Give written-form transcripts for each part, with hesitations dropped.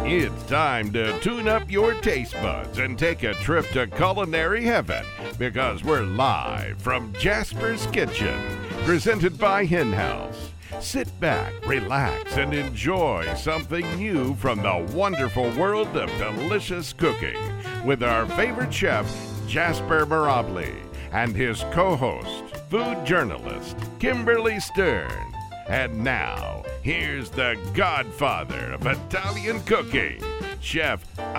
It's time to tune up your taste buds and take a trip to culinary heaven because we're live from Jasper's Kitchen, presented by Hen House. Sit back, relax, and enjoy something new from the wonderful world of delicious cooking with our favorite chef, Jasper Mirabli, and his co-host, food journalist, Kimberly Stern. And now, here's the godfather of Italian cooking, Chef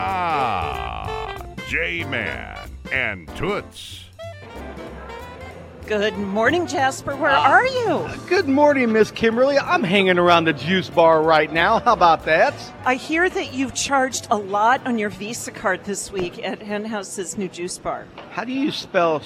J-Man and Toots. Good morning, Jasper. Where are you? Good morning, Miss Kimberly. I'm hanging around the juice bar right now. How about that? I hear that you've charged a lot on your Visa card this week at Hen House's new juice bar. How do you spell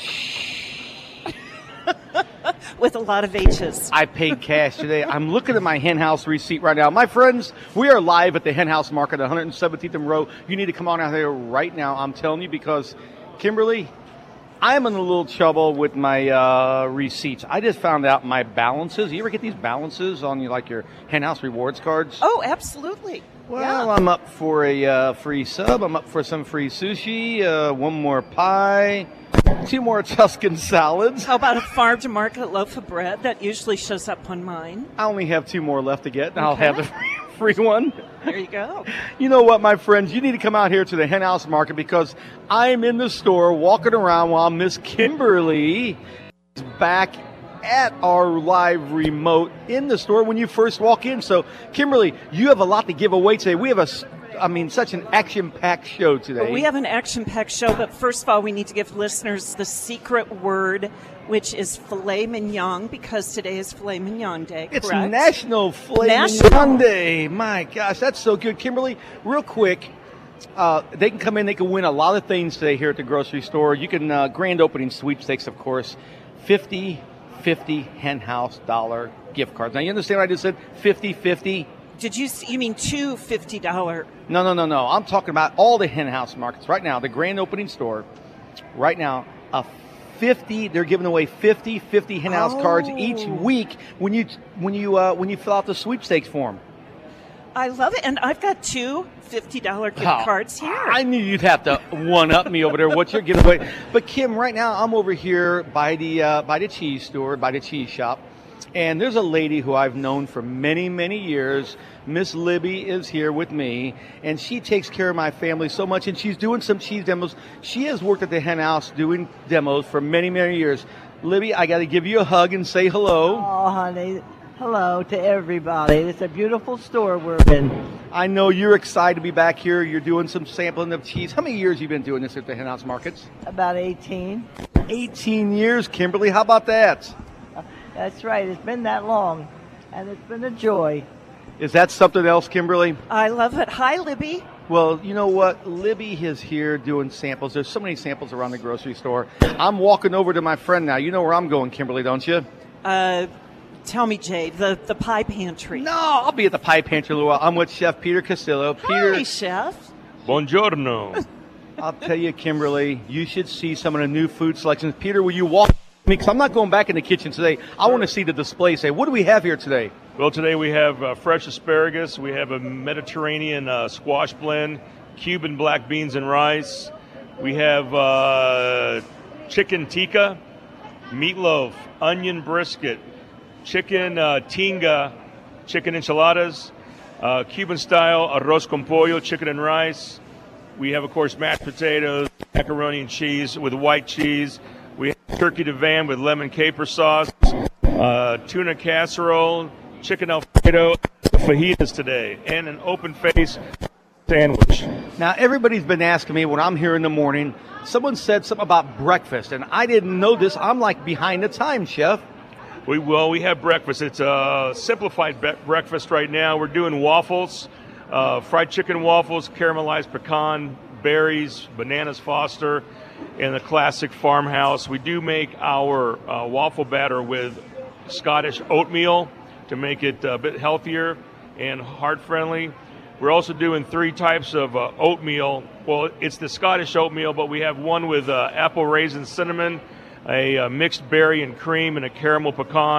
With a lot of H's. I paid cash today. I'm looking at my Hen House receipt right now. My friends, we are live at the Hen House Market, 117th and Row. You need to come on out here right now, I'm telling you, because, Kimberly, I'm in a little trouble with my receipts. I just found out my balances. You ever get these balances on your Hen House rewards cards? Oh, absolutely. Well, yeah. I'm up for a free sub. I'm up for some free sushi, one more pie, 2 more Tuscan salads. How about a farm-to-market loaf of bread? That usually shows up on mine. I only have 2 more left to get, and I'll have the free one. There you go. You know what, my friends? You need to come out here to the Hen House Market because I'm in the store walking around while Miss Kimberly is back at our live remote in the store when you first walk in. So, Kimberly, you have a lot to give away today. We have such an action-packed show today. We have an action-packed show, but first of all, we need to give listeners the secret word, which is filet mignon, because today is filet mignon day, correct? It's National Filet Mignon Day. My gosh, that's so good. Kimberly, real quick, they can come in, they can win a lot of things today here at the grocery store. You can, grand opening sweepstakes, of course, 50 Hen House dollar gift cards. Now, you understand what I just said? 50. You mean two $50? No. I'm talking about all the Hen House markets right now. The grand opening store, right now, they're giving away 50 Hen House cards each week when you fill out the sweepstakes form. I love it, and I've got 2 $50 gift cards here. I knew you'd have to one-up me over there. What's your giveaway? But Kim, right now I'm over here by the cheese store, by the cheese shop, and there's a lady who I've known for many, many years. Miss Libby is here with me, and she takes care of my family so much, and she's doing some cheese demos. She has worked at the Hen House doing demos for many, many years. Libby, I got to give you a hug and say hello. Oh, honey. Hello to everybody. It's a beautiful store we're in. I know you're excited to be back here. You're doing some sampling of cheese. How many years have you been doing this at the Hen House Markets? About 18. 18 years, Kimberly. How about that? That's right. It's been that long, and it's been a joy. Is that something else, Kimberly? I love it. Hi, Libby. Well, you know what? Libby is here doing samples. There's so many samples around the grocery store. I'm walking over to my friend now. You know where I'm going, Kimberly, don't you? Tell me, Jay, the pie pantry. No, I'll be at the pie pantry in a little while. I'm with Chef Peter Castillo. Hi, Chef. Buongiorno. I'll tell you, Kimberly, you should see some of the new food selections. Peter, will you walk with me? Because I'm not going back in the kitchen today. I want to see the display. Say, what do we have here today? Well, today we have fresh asparagus. We have a Mediterranean squash blend, Cuban black beans and rice. We have chicken tikka, meatloaf, onion brisket, chicken tinga, chicken enchiladas, Cuban-style arroz con pollo, chicken and rice. We have, of course, mashed potatoes, macaroni and cheese with white cheese. We have turkey divan with lemon caper sauce, tuna casserole, chicken Alfredo, fajitas today, and an open-face sandwich. Now, everybody's been asking me when I'm here in the morning, someone said something about breakfast, and I didn't know this. I'm like behind the times, Chef. We have breakfast. It's a simplified breakfast right now. We're doing waffles, fried chicken waffles, caramelized pecan, berries, bananas Foster, and the classic farmhouse. We do make our waffle batter with Scottish oatmeal to make it a bit healthier and heart-friendly. We're also doing 3 types of oatmeal. Well, it's the Scottish oatmeal, but we have one with apple, raisin, cinnamon, a mixed berry and cream, and a caramel pecan.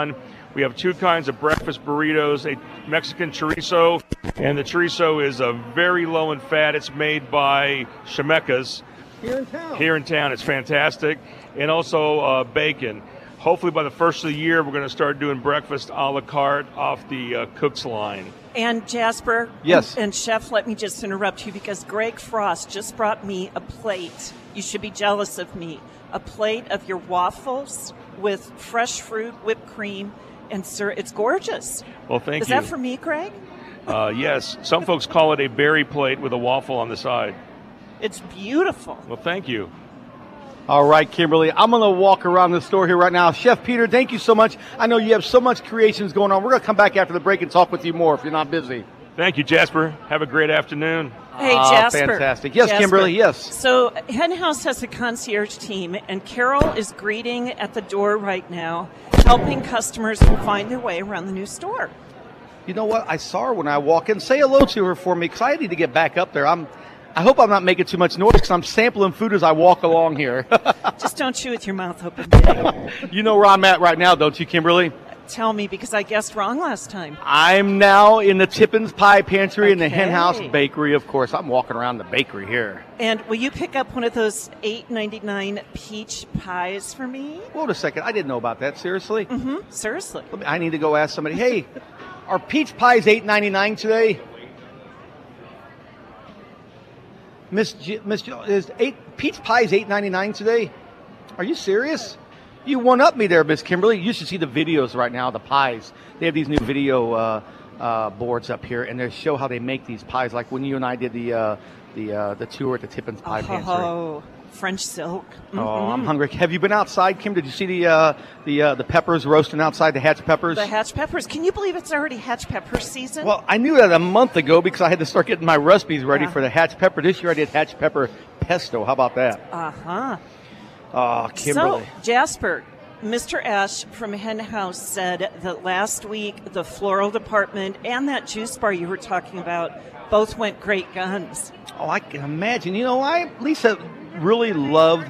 We have 2 kinds of breakfast burritos, a Mexican chorizo, and the chorizo is very low in fat. It's made by Chemecas. Here in town. It's fantastic. And also bacon. Hopefully by the first of the year, we're going to start doing breakfast a la carte off the Cook's line. And Jasper, yes, and Chef, let me just interrupt you because Greg Frost just brought me a plate. You should be jealous of me. A plate of your waffles with fresh fruit, whipped cream, and it's gorgeous. Well, thank you. Is that for me, Greg? Yes. Some folks call it a berry plate with a waffle on the side. It's beautiful. Well, thank you. All right, Kimberly, I'm going to walk around the store here right now. Chef Peter, thank you so much. I know you have so much creations going on. We're going to come back after the break and talk with you more if you're not busy. Thank you, Jasper. Have a great afternoon. Hey, Jasper. Fantastic. Yes, Jasper. Kimberly, yes. So Hen House has a concierge team, and Carol is greeting at the door right now, helping customers find their way around the new store. You know what? I saw her when I walk in. Say hello to her for me because I need to get back up there. I hope I'm not making too much noise because I'm sampling food as I walk along here. Just don't chew with your mouth open, Jay. You know where I'm at right now, don't you, Kimberly? Tell me, because I guessed wrong last time. I'm now in the Tippins Pie Pantry in the Hen House Bakery, of course. I'm walking around the bakery here. And will you pick up one of those $8.99 peach pies for me? Hold a second. I didn't know about that. Seriously? Mm-hmm. Seriously. I need to go ask somebody, hey, are peach pies $8.99 today? Miss Jill, peach pies $8.99 today? Are you serious? You one-up me there, Miss Kimberly. You should see the videos right now, the pies. They have these new video boards up here, and they show how they make these pies, like when you and I did the tour at the Tippins Pie Pantry. Oh, French silk. Mm-hmm. Oh, I'm hungry. Have you been outside, Kim? Did you see the peppers roasting outside, the hatch peppers? The hatch peppers. Can you believe it's already hatch pepper season? Well, I knew that a month ago because I had to start getting my recipes ready for the hatch pepper. This year I did hatch pepper pesto. How about that? Uh-huh. Oh, Kimberly. So, Jasper, Mr. Ash from Hen House said that last week the floral department and that juice bar you were talking about both went great guns. Oh, I can imagine. You know, Lisa really loved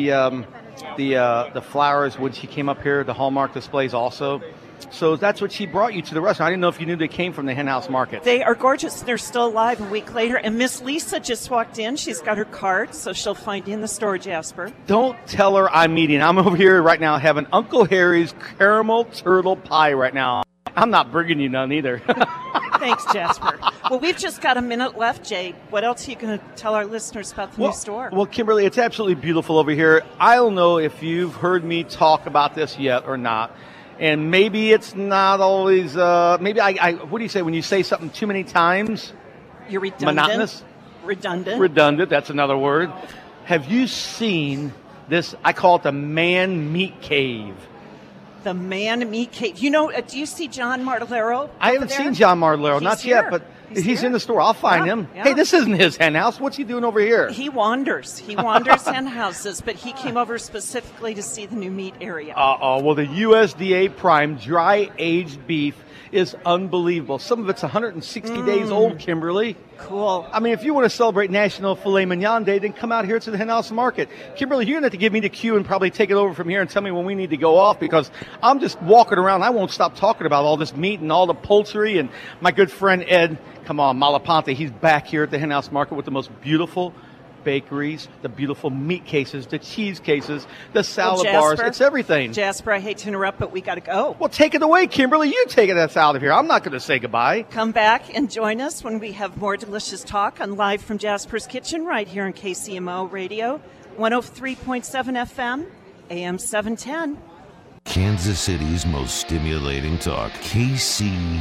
the flowers when she came up here, the Hallmark displays also. So that's what she brought you to the restaurant. I didn't know if you knew they came from the Hen House Market. They are gorgeous. They're still alive a week later. And Miss Lisa just walked in. She's got her card, so she'll find you in the store, Jasper. Don't tell her I'm eating. I'm over here right now having Uncle Harry's caramel turtle pie right now. I'm not bringing you none either. Thanks, Jasper. Well, we've just got a minute left, Jay. What else are you going to tell our listeners about the new store? Well, Kimberly, it's absolutely beautiful over here. I don't know if you've heard me talk about this yet or not. And maybe it's not always, maybe I what do you say when you say something too many times? You're redundant. Monotonous? Redundant. Redundant, that's another word. Have you seen this? I call it the Man Meat Cave. The Man Meat Cave. You know, do you see John Martellero? I haven't seen John Martellero, not here. yet, but he's in the store. I'll find him. Yeah. Hey, this isn't his hen house. What's he doing over here? He wanders. He wanders hen houses, but he came over specifically to see the new meat area. Well, the USDA Prime dry aged beef is unbelievable. Some of it's 160 days old, Kimberly. Cool. I mean, if you want to celebrate National Filet Mignon Day, then come out here to the Hen House Market. Kimberly, you're going to have to give me the cue and probably take it over from here and tell me when we need to go off because I'm just walking around. I won't stop talking about all this meat and all the poultry. And my good friend Ed, come on, Malapante, he's back here at the Hen House Market with the most beautiful bakeries, the beautiful meat cases, the cheese cases, the salad bars. It's everything. Jasper, I hate to interrupt, but we got to go. Well, take it away, Kimberly. You take us out of here. I'm not going to say goodbye. Come back and join us when we have more delicious talk on Live from Jasper's Kitchen right here on KCMO Radio, 103.7 FM, AM 710. Kansas City's most stimulating talk, KCMO.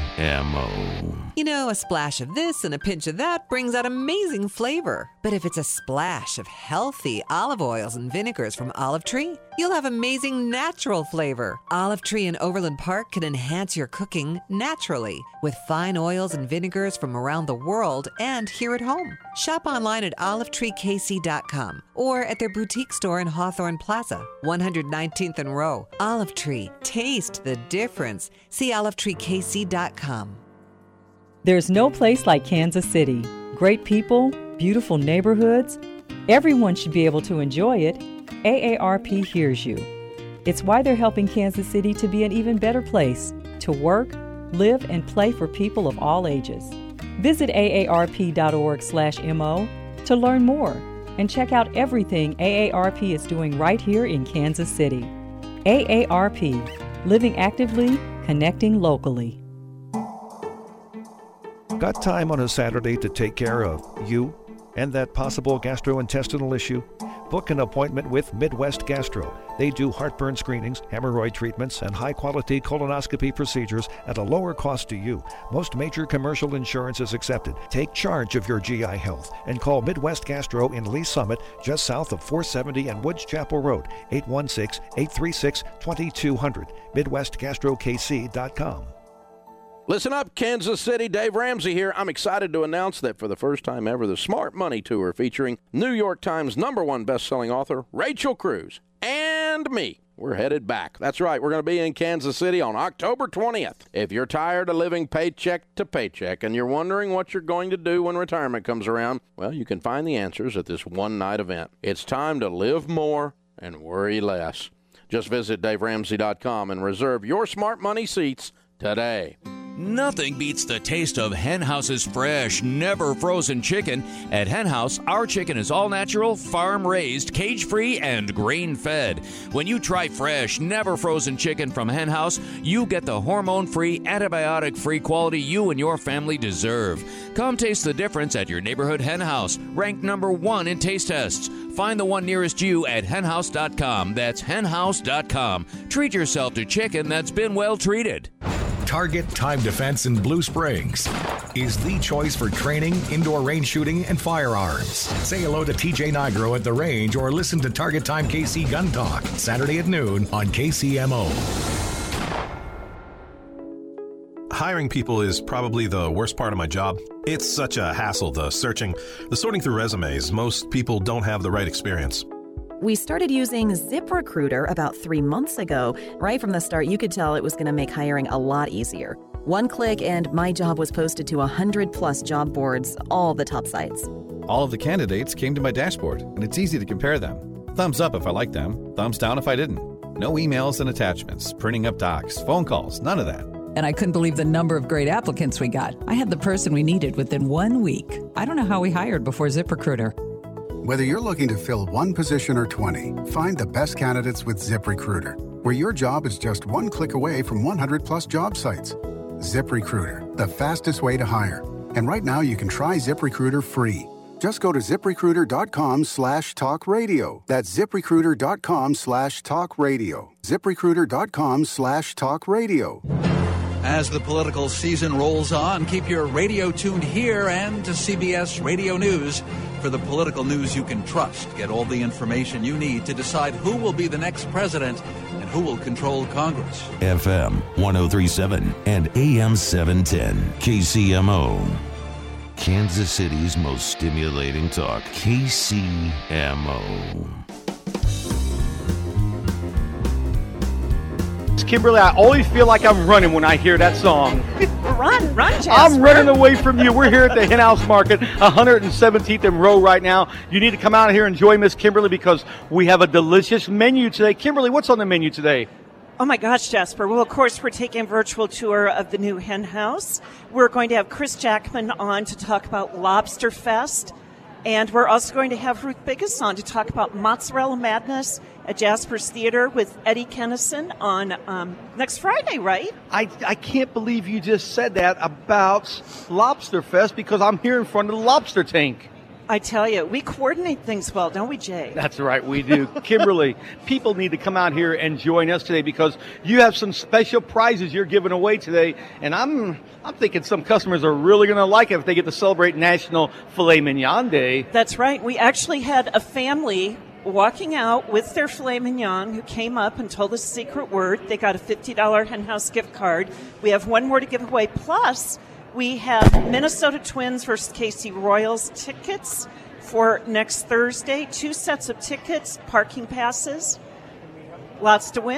You know, a splash of this and a pinch of that brings out amazing flavor. But if it's a splash of healthy olive oils and vinegars from Olive Tree, you'll have amazing natural flavor. Olive Tree in Overland Park can enhance your cooking naturally with fine oils and vinegars from around the world and here at home. Shop online at olivetreekc.com or at their boutique store in Hawthorne Plaza, 119th and Row. Olive Tree. Taste the difference. See olivetreekc.com. There's no place like Kansas City. Great people, beautiful neighborhoods. Everyone should be able to enjoy it. AARP hears you. It's why they're helping Kansas City to be an even better place, to work, live, and play for people of all ages. Visit aarp.org/mo to learn more and check out everything AARP is doing right here in Kansas City. AARP, living actively, connecting locally. Got time on a Saturday to take care of you and that possible gastrointestinal issue? Book an appointment with Midwest Gastro. They do heartburn screenings, hemorrhoid treatments, and high-quality colonoscopy procedures at a lower cost to you. Most major commercial insurance is accepted. Take charge of your GI health and call Midwest Gastro in Lee Summit, just south of 470 and Woods Chapel Road, 816-836-2200, MidwestGastroKC.com. Listen up, Kansas City. Dave Ramsey here. I'm excited to announce that for the first time ever, the Smart Money Tour featuring New York Times #1 best-selling author Rachel Cruz and me. We're headed back. That's right. We're going to be in Kansas City on October 20th. If you're tired of living paycheck to paycheck and you're wondering what you're going to do when retirement comes around, well, you can find the answers at this one-night event. It's time to live more and worry less. Just visit DaveRamsey.com and reserve your Smart Money seats today. Nothing beats the taste of Hen House's fresh, never frozen chicken. At Hen House, our chicken is all natural, farm raised, cage free, and grain fed. When you try fresh, never frozen chicken from Hen House, you get the hormone free, antibiotic free quality you and your family deserve. Come taste the difference at your neighborhood Hen House, ranked #1 in taste tests. Find the one nearest you at henhouse.com. That's henhouse.com. Treat yourself to chicken that's been well treated. Target Time Defense in Blue Springs is the choice for training, indoor range shooting, and firearms. Say hello to TJ Nigro at the range or listen to Target Time KC Gun Talk Saturday at noon on KCMO. Hiring people is probably the worst part of my job. It's such a hassle, the sorting through resumes. Most people don't have the right experience. We started using ZipRecruiter about 3 months ago. Right from the start, you could tell it was going to make hiring a lot easier. One click and my job was posted to 100+ job boards, all the top sites. All of the candidates came to my dashboard, and it's easy to compare them. Thumbs up if I liked them, thumbs down if I didn't. No emails and attachments, printing up docs, phone calls, none of that. And I couldn't believe the number of great applicants we got. I had the person we needed within 1 week. I don't know how we hired before ZipRecruiter. Whether you're looking to fill one position or 20, find the best candidates with ZipRecruiter, where your job is just one click away from 100+ job sites. ZipRecruiter, the fastest way to hire. And right now you can try ZipRecruiter free. Just go to ZipRecruiter.com/talkradio. That's ZipRecruiter.com/talkradio. ZipRecruiter.com/talkradio. As the political season rolls on, keep your radio tuned here and to CBS Radio News for the political news you can trust. Get all the information you need to decide who will be the next president and who will control Congress. FM 1037 and AM 710 KCMO. Kansas City's most stimulating talk. KCMO. Kimberly, I always feel like I'm running when I hear that song. Run, Jasper. I'm running away from you. We're here at the Hen House Market, 117th and Row right now. You need to come out here and join Miss Kimberly because we have a delicious menu today. Kimberly, what's on the menu today? Oh my gosh, Jasper. Well, of course, we're taking a virtual tour of the new Hen House. We're going to have Chris Jackman on to talk about Lobster Fest. And we're also going to have Ruth Biggis on to talk about Mozzarella Madness at Jasper's Theater with Eddie Kennison on next Friday, right? I can't believe you just said that about Lobster Fest because I'm here in front of the lobster tank. I tell you, we coordinate things well, don't we, Jay? That's right, we do. Kimberly, people need to come out here and join us today because you have some special prizes you're giving away today, and I'm thinking some customers are really going to like it if they get to celebrate National Filet Mignon Day. That's right. We actually had a family walking out with their filet mignon who came up and told us a secret word. They got a $50 Hen House gift card. We have one more to give away, plus we have Minnesota Twins versus KC Royals tickets for next Thursday. 2 sets of tickets, parking passes. Lots to win.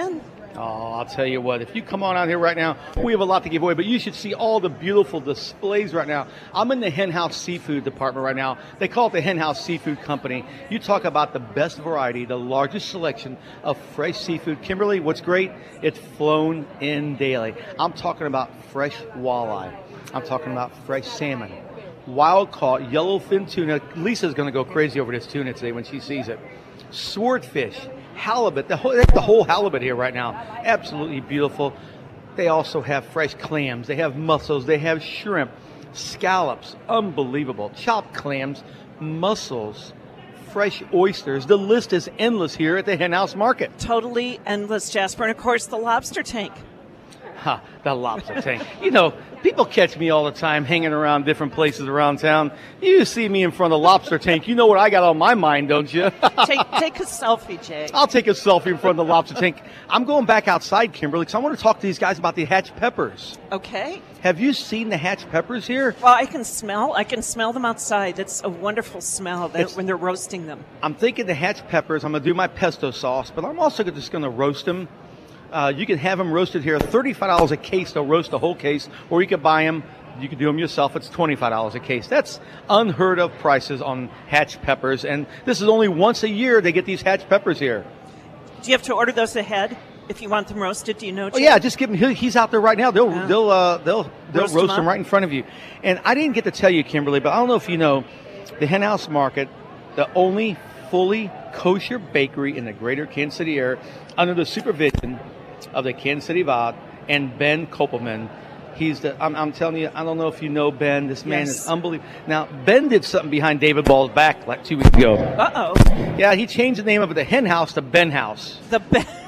Oh, I'll tell you what, if you come on out here right now, we have a lot to give away, but you should see all the beautiful displays right now. I'm in the Hen House Seafood department right now. They call it the Hen House Seafood Company. You talk about the best variety, the largest selection of fresh seafood. Kimberly, what's great? It's flown in daily. I'm talking about fresh walleye. I'm talking about fresh salmon, wild-caught yellowfin tuna. Lisa's going to go crazy over this tuna today when she sees it. Swordfish, halibut, the whole halibut here right now. Absolutely beautiful. They also have fresh clams. They have mussels. They have shrimp, scallops. Unbelievable. Chopped clams, mussels, fresh oysters. The list is endless here at the Hen House Market. Totally endless, Jasper. And, of course, the lobster tank. The lobster tank. You know, people catch me all the time hanging around different places around town. You see me in front of the lobster tank. You know what I got on my mind, don't you? Take a selfie, Jay. I'll take a selfie in front of the lobster tank. I'm going back outside, Kimberly, because I want to talk to these guys about the hatch peppers. Okay. Have you seen the hatch peppers here? Well, I can smell them outside. It's a wonderful smell when they're roasting them. I'm thinking the hatch peppers, I'm going to do my pesto sauce, but I'm also just going to roast them. You can have them roasted here, $35 a case. They'll roast the whole case, or you can buy them. You can do them yourself. It's $25 a case. That's unheard of prices on hatch peppers, and this is only once a year they get these hatch peppers here. Do you have to order those ahead if you want them roasted? Do you know? Oh, yeah, just give him. He's out there right now. They'll roast them right in front of you. And I didn't get to tell you, Kimberly, but I don't know if you know, the Hen House Market, the only fully kosher bakery in the greater Kansas City area, under the supervision of the Kansas City VOD and Ben Kopelman. He's I'm telling you, I don't know if you know Ben. This man is unbelievable. Now, Ben did something behind David Ball's back like 2 weeks ago. Uh-oh. Yeah, he changed the name of the Hen House to Ben House. The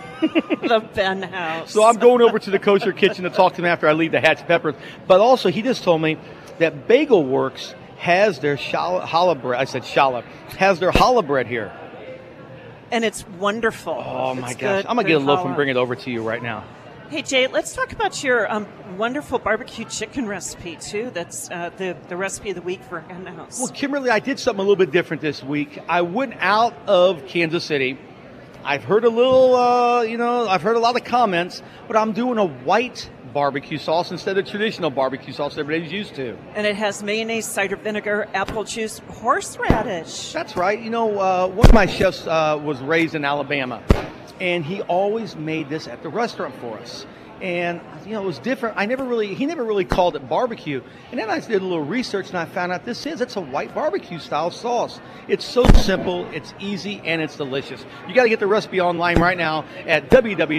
Ben House. So I'm going over to the kosher kitchen to talk to him after I leave the hatch peppers. But also, he just told me that Bagel Works has their challah bread. I said challah. Has their challah bread here. And it's wonderful. Oh, my gosh. I'm going to get a loaf and bring it over to you right now. Hey, Jay, let's talk about your wonderful barbecue chicken recipe, too. That's the recipe of the week for Hen House. Well, Kimberly, I did something a little bit different this week. I went out of Kansas City. I've heard a little, I've heard a lot of comments, but I'm doing a white barbecue sauce instead of traditional barbecue sauce everybody's used to. And it has mayonnaise, cider vinegar, apple juice, horseradish. That's right. You know, one of my chefs was raised in Alabama, and he always made this at the restaurant for us. And, you know, it was different. He never really called it barbecue. And then I did a little research, and I found out it's a white barbecue style sauce. It's so simple, it's easy, and it's delicious. You got to get the recipe online right now at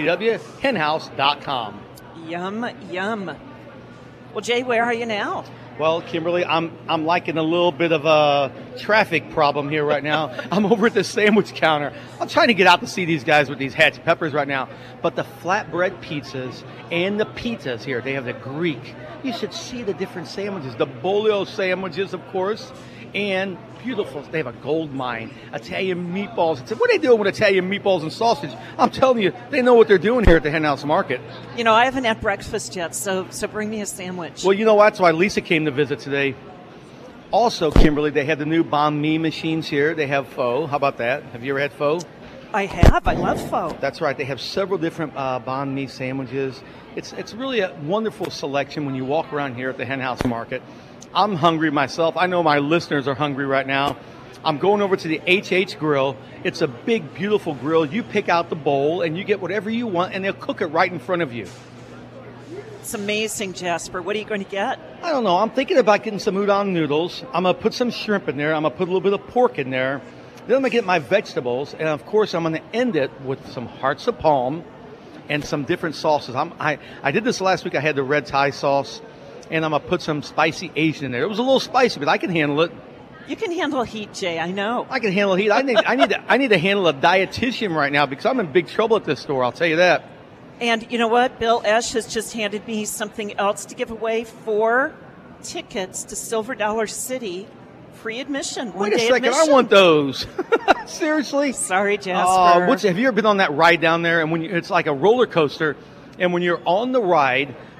www.henhouse.com. Yum, yum. Well, Jay, where are you now? Well, Kimberly, I'm liking a little bit of a traffic problem here right now. I'm over at the sandwich counter. I'm trying to get out to see these guys with these hatch peppers right now. But the flatbread pizzas and the pizzas here, they have the Greek. You should see the different sandwiches. The bolio sandwiches, of course, and beautiful. They have a gold mine, Italian meatballs. What are they doing with Italian meatballs and sausage? I'm telling you, they know what they're doing here at the Hen House Market. You know, I haven't had breakfast yet, so bring me a sandwich. Well, you know what? That's why Lisa came to visit today. Also, Kimberly, they have the new banh mi machines here. They have pho. How about that? Have you ever had pho? I have. I love pho. That's right. They have several different banh mi sandwiches. It's really a wonderful selection when you walk around here at the Hen House Market. I'm hungry myself. I know my listeners are hungry right now. I'm going over to the HH Grill. It's a big, beautiful grill. You pick out the bowl, and you get whatever you want, and they'll cook it right in front of you. It's amazing, Jasper. What are you going to get? I don't know. I'm thinking about getting some udon noodles. I'm going to put some shrimp in there. I'm going to put a little bit of pork in there. Then I'm going to get my vegetables, and, of course, I'm going to end it with some hearts of palm and some different sauces. I did this last week. I had the red Thai sauce. And I'm going to put some spicy Asian in there. It was a little spicy, but I can handle it. You can handle heat, Jay. I know. I can handle heat. I need to handle a dietitian right now because I'm in big trouble at this store. I'll tell you that. And you know what? Bill Esch has just handed me something else to give away: 4 tickets to Silver Dollar City, free admission. Wait a second. Admission. I want those. Seriously? Sorry, Jasper. Have you ever been on that ride down there? And it's like a roller coaster. And when you're on the ride,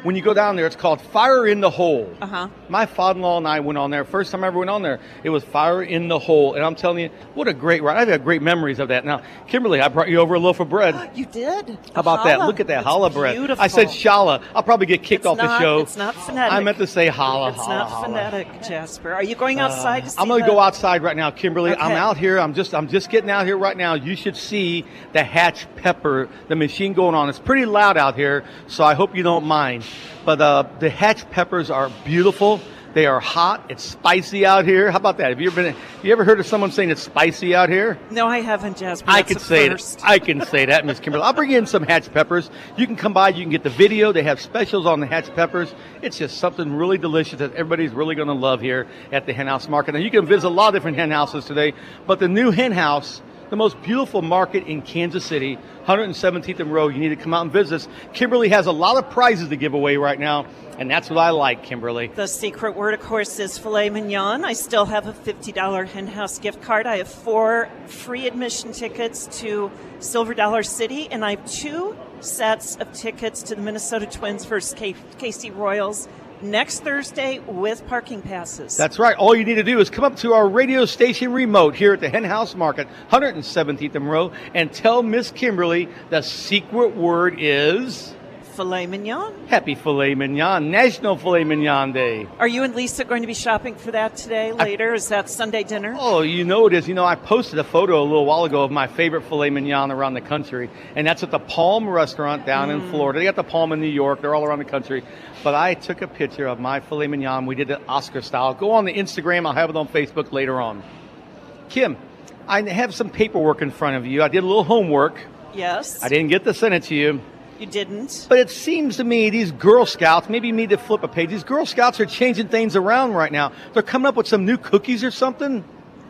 When you go down there, it's called Fire in the Hole. Uh-huh. My father-in-law and I went on there. First time I ever went on there, it was Fire in the Hole. And I'm telling you, what a great ride. I've had great memories of that. Now, Kimberly, I brought you over a loaf of bread. You did? How about that? Look at that challah bread. Beautiful. I said challah. I'll probably get kicked off the show. It's not phonetic. I meant to say challah. It's not phonetic, Jasper. Are you going outside to see I'm going to the- go outside right now, Kimberly. Okay. I'm out here. I'm just getting out here right now. You should see the hatch pepper, the machine going on. It's pretty loud out here, so I hope you don't mind. But the hatch peppers are beautiful. They are hot. It's spicy out here. How about that? Have you ever heard of someone saying it's spicy out here? No, I haven't, Jasper. I That's can a say first. that. I can say that, Miss Kimberly. I'll bring in some hatch peppers. You can come by. You can get the video. They have specials on the hatch peppers. It's just something really delicious that everybody's really going to love here at the Hen House Market. Now, you can visit a lot of different hen houses today, but the new hen house, the most beautiful market in Kansas City, 117th and Road. You need to come out and visit us. Kimberly has a lot of prizes to give away right now, and that's what I like, Kimberly. The secret word, of course, is filet mignon. I still have a $50 Hen House gift card. I have 4 free admission tickets to Silver Dollar City, and I have 2 sets of tickets to the Minnesota Twins versus KC Royals next Thursday with parking passes. That's right. All you need to do is come up to our radio station remote here at the Hen House Market, 117th and Row, and tell Miss Kimberly the secret word is filet mignon. Happy Filet Mignon, National Filet Mignon Day. Are you and Lisa going to be shopping for that today, later? Is that Sunday dinner? Oh, you know it is. You know, I posted a photo a little while ago of my favorite filet mignon around the country, and that's at the Palm Restaurant down in Florida. They got the Palm in New York. They're all around the country. But I took a picture of my filet mignon. We did it Oscar style. Go on the Instagram. I'll have it on Facebook later on. Kim, I have some paperwork in front of you. I did a little homework. Yes. I didn't get to send it to you. You didn't? But it seems to me these Girl Scouts, maybe you need to flip a page, these Girl Scouts are changing things around right now. They're coming up with some new cookies or something.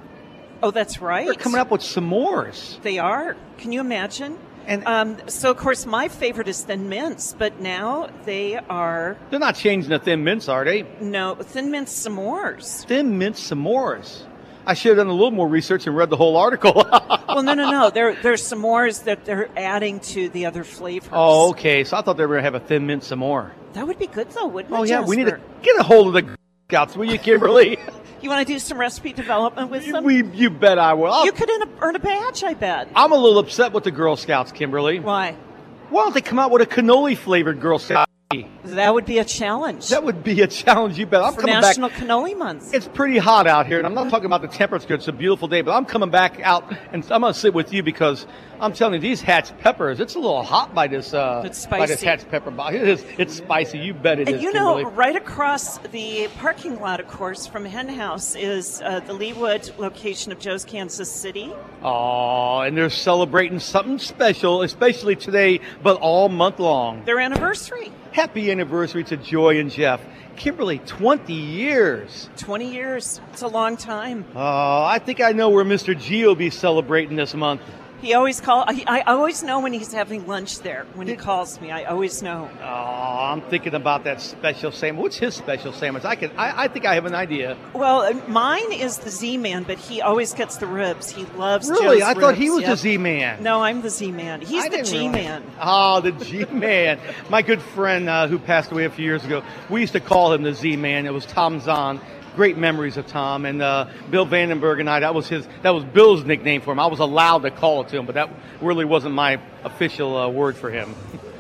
Oh, that's right. They're coming up with s'mores. They are. Can you imagine? And so, of course, my favorite is Thin Mints, but now they are... They're not changing the Thin Mints, are they? No, Thin Mint s'mores. Thin Mint s'mores. I should have done a little more research and read the whole article. Well, no. There's s'mores that they're adding to the other flavors. Oh, okay. So I thought they were going to have a Thin Mint s'more. That would be good, though, wouldn't it, Oh, yeah. Jasper? We need to get a hold of the Scouts, will you, Kimberly? You want to do some recipe development with them? You bet I will. You could earn a badge, I bet. I'm a little upset with the Girl Scouts, Kimberly. Why? Why don't they come out with a cannoli-flavored Girl Scout? That would be a challenge. That would be a challenge, you bet. I'm for coming National back. Cannoli Month. It's pretty hot out here, and I'm not talking about the temperature. It's a beautiful day, but I'm coming back out, and I'm going to sit with you because I'm telling you, these hatch peppers, it's a little hot by this It's by this spicy. hatch pepper box. It's spicy. You bet it is, And you Kimberly. know, right across the parking lot, of course, from Hen House is the Leawood location of Joe's Kansas City. Oh, and they're celebrating something special, especially today, but all month long. Their anniversary. Happy anniversary to Joy and Jeff. Kimberly, 20 years. 20 years. It's a long time. Oh, I think I know where Mr. G will be celebrating this month. He always I always know when he's having lunch there. When he calls me, I always know. Oh, I'm thinking about that special sandwich. What's his special sandwich? I think I have an idea. Well, mine is the Z-Man, but he always gets the ribs. He loves Really? Joe's I thought he ribs. was the Yep. Z-Man. No, I'm the Z-Man. He's the G-Man. Oh, the G-Man. My good friend who passed away a few years ago, we used to call him the Z-Man. It was Tom Zahn. Great memories of Tom. And Bill Vandenberg and I, that was Bill's nickname for him. I was allowed to call it to him, but that really wasn't my official word for him.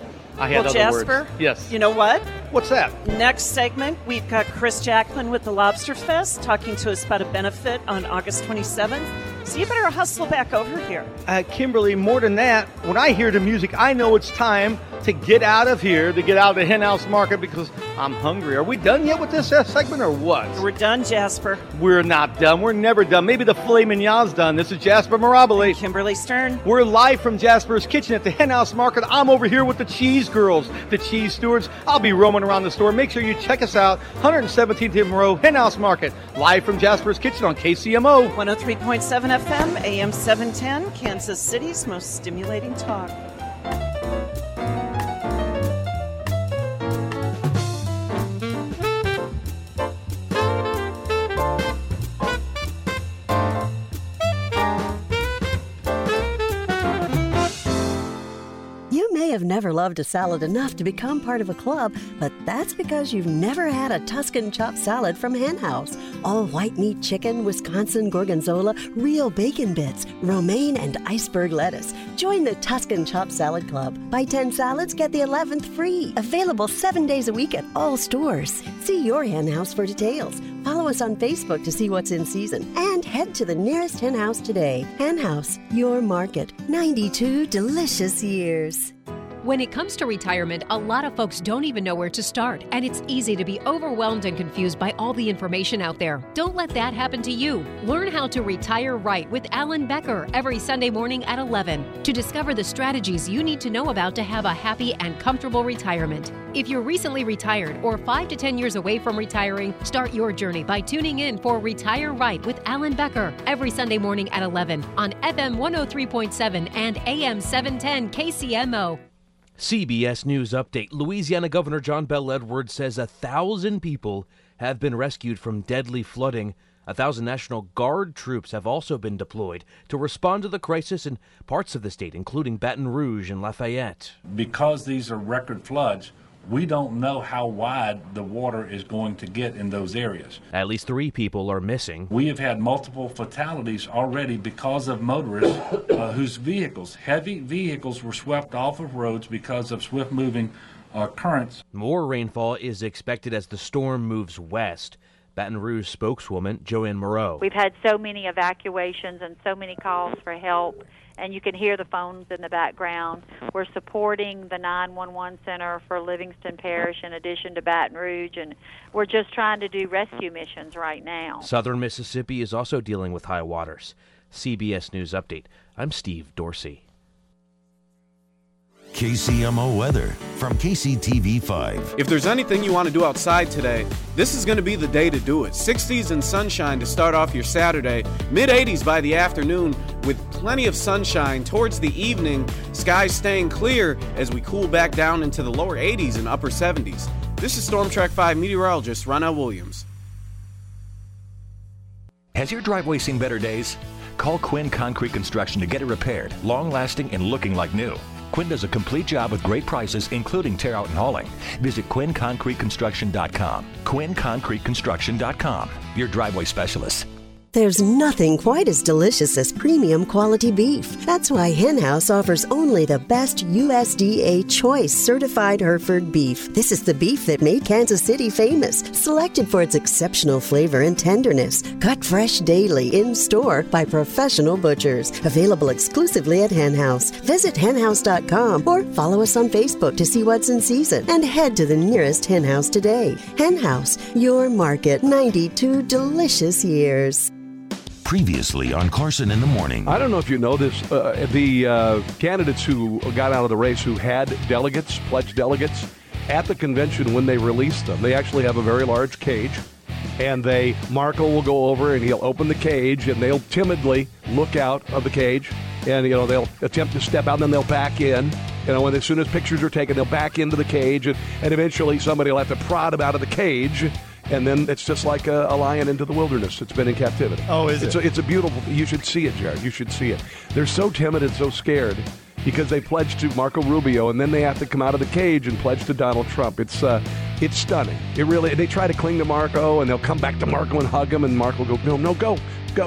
I had other Jasper, words. Yes. You know what? What's that? Next segment, we've got Chris Jacklin with the Lobster Fest talking to us about a benefit on August 27th. So you better hustle back over here. Kimberly, more than that, when I hear the music, I know it's time to get out of here, to get out of the Hen House Market because I'm hungry. Are we done yet with this segment or what? We're done, Jasper. We're not done. We're never done. Maybe the filet mignon's done. This is Jasper Mirabile. Kimberly Stern. We're live from Jasper's Kitchen at the Hen House Market. I'm over here with the Cheese Girls, the Cheese Stewards. I'll be roaming around the store. Make sure you check us out. 117th and Row, Hen House Market. Live from Jasper's Kitchen on KCMO. 103.7 FM, AM 710, Kansas City's most stimulating talk. You may have never never loved a salad enough to become part of a club, but that's because you've never had a Tuscan chopped salad from Hen House. All white meat chicken, Wisconsin gorgonzola, real bacon bits, romaine, and iceberg lettuce. Join the Tuscan Chopped Salad Club. Buy 10 salads, get the 11th free. Available 7 days a week at all stores. See your Hen House for details. Follow us on Facebook to see what's in season. And head to the nearest Hen House today. Hen House, your market. 92 delicious years. When it comes to retirement, a lot of folks don't even know where to start, and it's easy to be overwhelmed and confused by all the information out there. Don't let that happen to you. Learn how to retire right with Alan Becker every Sunday morning at 11 to discover the strategies you need to know about to have a happy and comfortable retirement. If you're recently retired or 5 to 10 years away from retiring, start your journey by tuning in for Retire Right with Alan Becker every Sunday morning at 11 on FM 103.7 and AM 710 KCMO. CBS News Update. Louisiana Governor John Bel Edwards says 1,000 people have been rescued from deadly flooding. 1,000 National Guard troops have also been deployed to respond to the crisis in parts of the state, including Baton Rouge and Lafayette. Because these are record floods, we don't know how wide the water is going to get in those areas. At least 3 people are missing. We have had multiple fatalities already because of motorists whose heavy vehicles were swept off of roads because of swift-moving currents. More rainfall is expected as the storm moves west. Baton Rouge spokeswoman Joanne Moreau. We've had so many evacuations and so many calls for help, and you can hear the phones in the background. We're supporting the 911 Center for Livingston Parish in addition to Baton Rouge, and we're just trying to do rescue missions right now. Southern Mississippi is also dealing with high waters. CBS News Update. I'm Steve Dorsey. KCMO weather from KCTV5. If there's anything you want to do outside today, this is going to be the day to do it. 60s and sunshine to start off your Saturday. Mid-80s by the afternoon with plenty of sunshine. Towards the evening, skies staying clear as we cool back down into the lower 80s and upper 70s. This is Storm Track 5 meteorologist Ronell Williams. Has your driveway seen better days? Call Quinn Concrete Construction to get it repaired, long-lasting and looking like new. Quinn does a complete job with great prices, including tear-out and hauling. Visit QuinnConcreteConstruction.com. QuinnConcreteConstruction.com, your driveway specialist. There's nothing quite as delicious as premium quality beef. That's why Hen House offers only the best USDA Choice certified Hereford beef. This is the beef that made Kansas City famous, selected for its exceptional flavor and tenderness. Cut fresh daily in store by professional butchers. Available exclusively at Hen House. Visit henhouse.com or follow us on Facebook to see what's in season and head to the nearest Hen House today. Hen House, your market, 92 delicious years. Previously on Carson in the Morning. I don't know if you know this. The candidates who got out of the race who had delegates, pledged delegates, at the convention when they released them, they actually have a very large cage. And Marco will go over and he'll open the cage and they'll timidly look out of the cage. And, they'll attempt to step out and then they'll back in. And as soon as pictures are taken, they'll back into the cage. And eventually somebody will have to prod them out of the cage. And then it's just like a lion into the wilderness. It's been in captivity. Oh, is it? It's a beautiful. You should see it, Jared. You should see it. They're so timid and so scared because they pledged to Marco Rubio, and then they have to come out of the cage and pledge to Donald Trump. It's stunning. It really. They try to cling to Marco, and they'll come back to Marco and hug him, and Marco will go, no, go,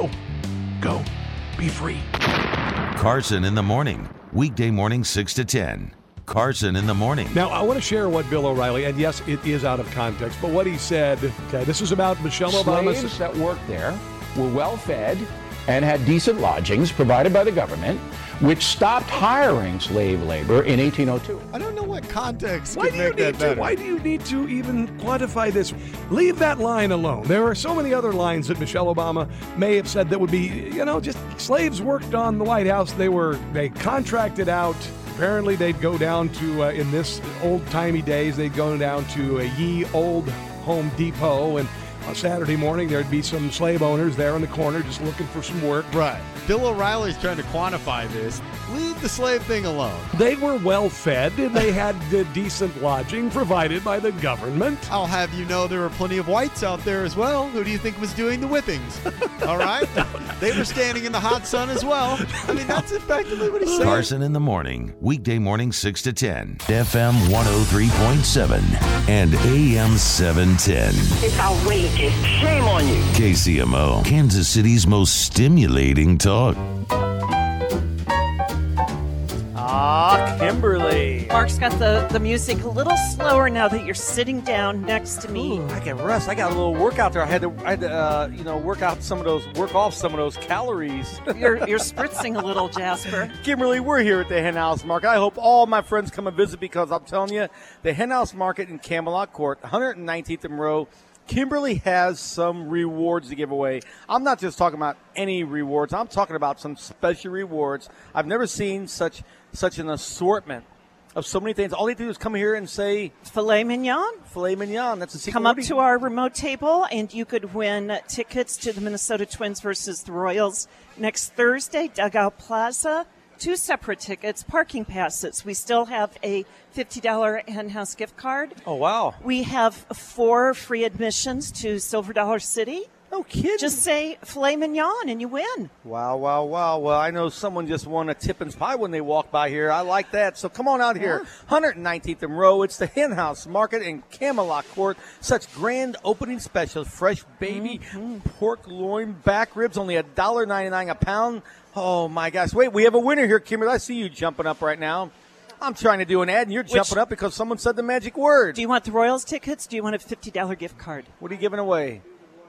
be free. Carson in the Morning, weekday morning 6 to 10. Carson in the Morning. Now, I want to share what Bill O'Reilly, and yes, it is out of context, but what he said, this is about Michelle Obama. Slaves that worked there were well fed and had decent lodgings provided by the government, which stopped hiring slave labor in 1802. I don't know what context could make that better. Why do you need to even quantify this? Leave that line alone. There are so many other lines that Michelle Obama may have said that would be, just slaves worked on the White House. They contracted out. Apparently, they'd go down to, in this old-timey days, they'd go down to a ye old Home Depot and On Saturday morning, there'd be some slave owners there in the corner just looking for some work. Right. Bill O'Reilly's trying to quantify this. Leave the slave thing alone. They were well fed and they had decent lodging provided by the government. I'll have you know there were plenty of whites out there as well. Who do you think was doing the whippings? All right? They were standing in the hot sun as well. I mean, that's effectively what he's saying. Carson in the morning, weekday morning 6 to 10, FM 103.7 and AM 710. It's outrageous. Shame on you. KCMO, Kansas City's most stimulating talk. Kimberly. Mark's got the music a little slower now that you're sitting down next to me. Ooh, I can rest. I got a little workout there. I had to work off some of those calories. You're spritzing a little, Jasper. Kimberly, we're here at the Hen House Market. I hope all my friends come and visit because I'm telling you, the Hen House Market in Camelot Court, 119th and Monroe. Kimberly has some rewards to give away. I'm not just talking about any rewards. I'm talking about some special rewards. I've never seen such an assortment of so many things. All you do is come here and say filet mignon. Filet mignon. That's a secret. Come up to our remote table and you could win tickets to the Minnesota Twins versus the Royals next Thursday, Dugout Plaza. 2 separate tickets, parking passes. We still have a $50 Hen House gift card. Oh, wow. We have 4 free admissions to Silver Dollar City. No kidding. Just say filet mignon and you win. Wow. Well, I know someone just won a Tippins pie when they walked by here. I like that. So come on out here. 119th and Monroe. It's the Hen House Market in Camelot Court. Such grand opening specials. Fresh baby pork loin back ribs, only $1.99 a pound. Oh, my gosh. Wait, we have a winner here, Kimberly. I see you jumping up right now. I'm trying to do an ad, and you're jumping up because someone said the magic word. Do you want the Royals tickets? Do you want a $50 gift card? What are you giving away?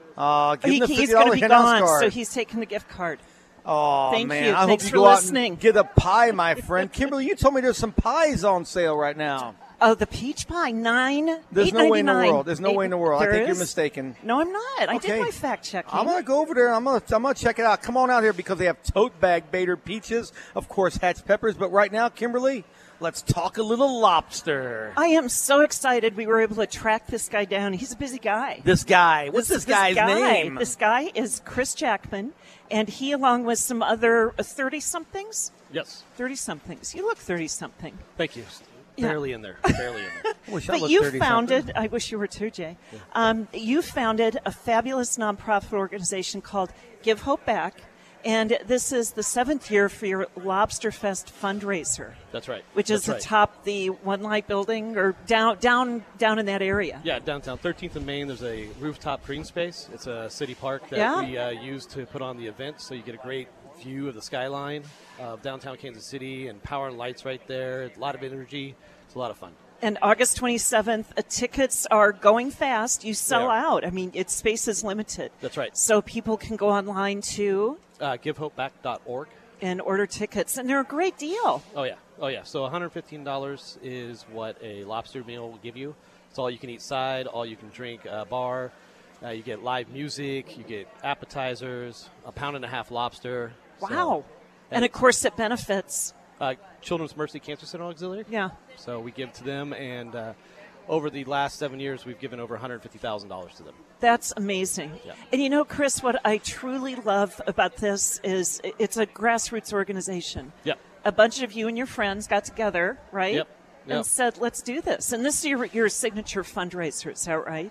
He's going to be gone, so he's taking the gift card. Oh, Thank man. you. I Thanks hope you for go listening. out and get a pie, my friend. Kimberly, you told me there's some pies on sale right now. Oh, the peach pie, There's no way in the world. There's no way in the world. I think is? you're mistaken. No, I'm not. I did my fact checking. I'm going to go over there. I'm going to check it out. Come on out here because they have tote bag Bader peaches, of course, Hatch peppers. But right now, Kimberly, let's talk a little lobster. I am so excited we were able to track this guy down. He's a busy guy. This guy. What's this guy's name? This guy is Chris Jackman, and he, along with some other 30-somethings. Yes. 30-somethings. You look 30-something. Thank you. Yeah. Barely in there. But you founded, I wish you were too, Jay. You founded a fabulous nonprofit organization called Give Hope Back, and this is the 7th year for your Lobster Fest fundraiser. That's right. Which is atop the One Light building or down in that area. Yeah, downtown. 13th and Main, there's a rooftop green space. It's a city park that we use to put on the event, so you get a great view of the skyline of downtown Kansas City and power and lights right there. A lot of energy. It's a lot of fun. And August 27th, tickets are going fast. You sell out. I mean, space is limited. That's right. So people can go online to givehopeback.org and order tickets. And they're a great deal. Oh, yeah. So $115 is what a lobster meal will give you. It's all you can eat side, all you can drink bar. You get live music. You get appetizers, a pound-and-a-half lobster. Wow. And of course, it benefits Children's Mercy Cancer Center Auxiliary. Yeah. So we give to them, and over the last 7 years, we've given over $150,000 to them. That's amazing. Yeah. And you know, Chris, what I truly love about this is it's a grassroots organization. Yep. A bunch of you and your friends got together, right? Yep. And said, let's do this. And this is your signature fundraiser, is that right?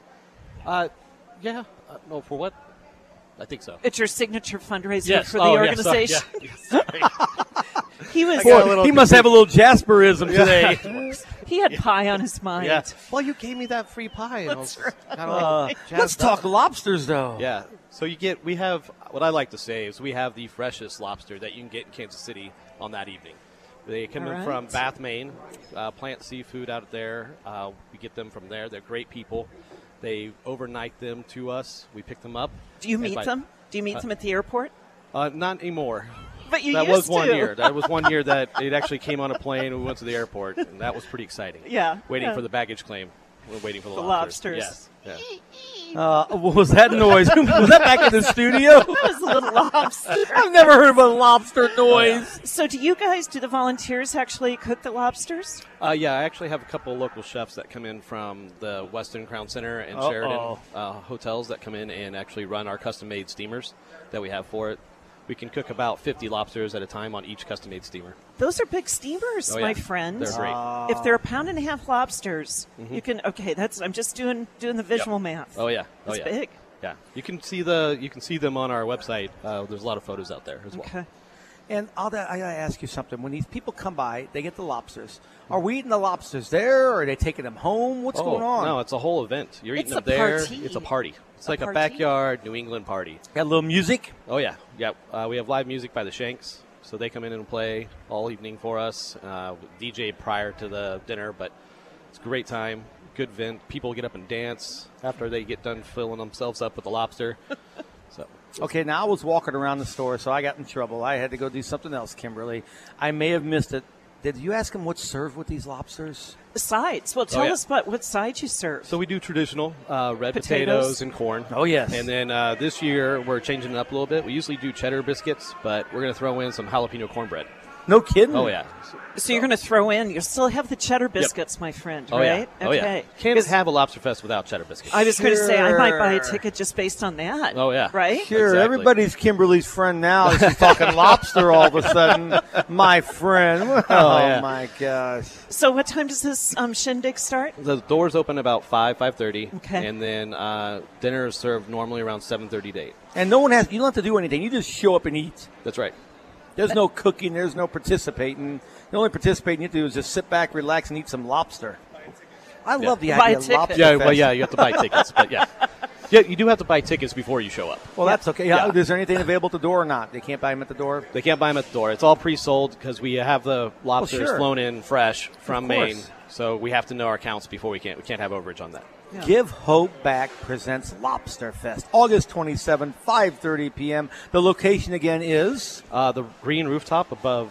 Yeah. No, for what? I think so. It's your signature fundraiser for the organization. He must have a little Jasperism today. He had pie on his mind. Yeah. Well, you gave me that free pie. Let's talk lobsters, though. Yeah. So we have, what I like to say is we have the freshest lobster that you can get in Kansas City on that evening. They come in from Bath, Maine, Plant Seafood out there. We get them from there. They're great people. They overnight them to us. We pick them up. Do you meet them? Do you meet them at the airport? Not anymore. But you that used was one to. year. That was 1 year that it actually came on a plane and we went to the airport, and that was pretty exciting. Yeah. Waiting for the baggage claim. We're waiting for the lobsters. Yes. Yeah. What was that noise? Was that back in the studio? That was a little lobster. I've never heard of a lobster noise. So do the volunteers actually cook the lobsters? Yeah, I actually have a couple of local chefs that come in from the Westin Crown Center and Sheridan hotels that come in and actually run our custom-made steamers that we have for it. We can cook about 50 lobsters at a time on each custom-made steamer. Those are big steamers, my friend. They're great. If they're 1.5 pound lobsters, you can. Okay, I'm just doing the visual math. Oh yeah, it's big. Yeah, you can see them on our website. There's a lot of photos out there as well. Okay. And I gotta ask you something. When these people come by, they get the lobsters. Are we eating the lobsters there, or are they taking them home? What's going on? No, it's a whole event. You're eating them there. It's a party. It's like a backyard New England party. Got a little music? Oh yeah, yeah. We have live music by the Shanks, so they come in and play all evening for us. DJ prior to the dinner, but it's a great time. Good event. People get up and dance after they get done filling themselves up with the lobster. So. Okay, now I was walking around the store, so I got in trouble. I had to go do something else, Kimberly. I may have missed it. Did you ask them what's served with these lobsters? The sides. Well, tell us what sides you serve. So we do traditional red potatoes and corn. Oh, yes. And then this year we're changing it up a little bit. We usually do cheddar biscuits, but we're going to throw in some jalapeno cornbread. No kidding? Oh, yeah. So you're going to throw in, you still have the cheddar biscuits, my friend, right? Yeah. Oh, okay. Yeah. Can't have a lobster fest without cheddar biscuits. I was going to say, I might buy a ticket just based on that. Oh, yeah. Right? Sure. Exactly. Everybody's Kimberly's friend now. She's talking lobster all of a sudden. My friend. Oh, my gosh. So what time does this shindig start? The doors open about 5:30. Okay. And then dinner is served normally around 7:30 to 8. And you don't have to do anything. You just show up and eat. That's right. There's no cooking. There's no participating. The only participating you have to do is just sit back, relax, and eat some lobster. I love the idea of lobster. Yeah, well, yeah, you have to buy tickets. But, yeah, you do have to buy tickets before you show up. Well, that's okay. Yeah. Is there anything available at the door or not? They can't buy them at the door? They can't buy them at the door. It's all pre-sold because we have the lobsters flown in fresh from Maine. So we have to know our counts before we can't have overage on that. Yeah. Give Hope Back presents Lobster Fest, August 27, 5:30 p.m. The location again is the green rooftop above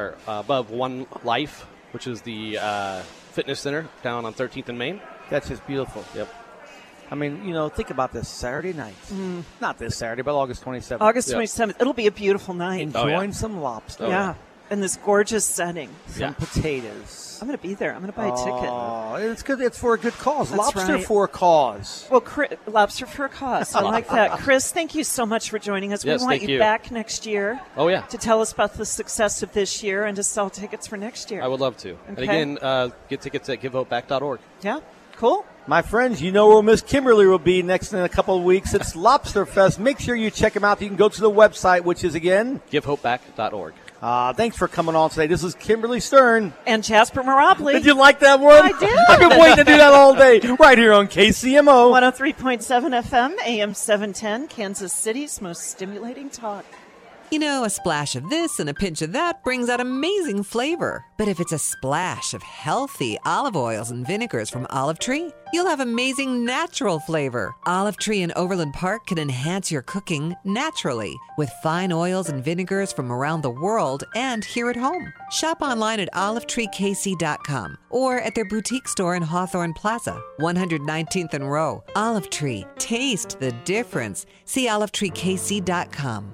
One Life, which is the fitness center down on 13th and Main. That's just beautiful. Yep. I mean, think about this Saturday night. Not this Saturday, but August 27th. August 27th. It'll be a beautiful night. Enjoying some lobster. Yeah. In this gorgeous setting. Some potatoes. I'm going to be there. I'm going to buy a ticket. Oh, it's good. It's for a good cause. That's Lobster right. for a cause. Well, lobster for a cause. I like that. Chris, thank you so much for joining us. Yes, we want thank you you back next year. Oh, yeah. To tell us about the success of this year and to sell tickets for next year. I would love to. Okay. And again, get tickets at givehopeback.org. Yeah. Cool. My friends, you know where Miss Kimberly will be next in a couple of weeks. It's Lobster Fest. Make sure you check them out. You can go to the website, which is, again, givehopeback.org. Thanks for coming on today. This is Kimberly Stern. And Jasper Marabli. Did you like that one? I did. I've been waiting to do that all day. Right here on KCMO. 103.7 FM, AM 710, Kansas City's most stimulating talk. You know, a splash of this and a pinch of that brings out amazing flavor. But if it's a splash of healthy olive oils and vinegars from Olive Tree, you'll have amazing natural flavor. Olive Tree in Overland Park can enhance your cooking naturally with fine oils and vinegars from around the world and here at home. Shop online at olivetreekc.com or at their boutique store in Hawthorne Plaza, 119th and Row. Olive Tree. Taste the difference. See olivetreekc.com.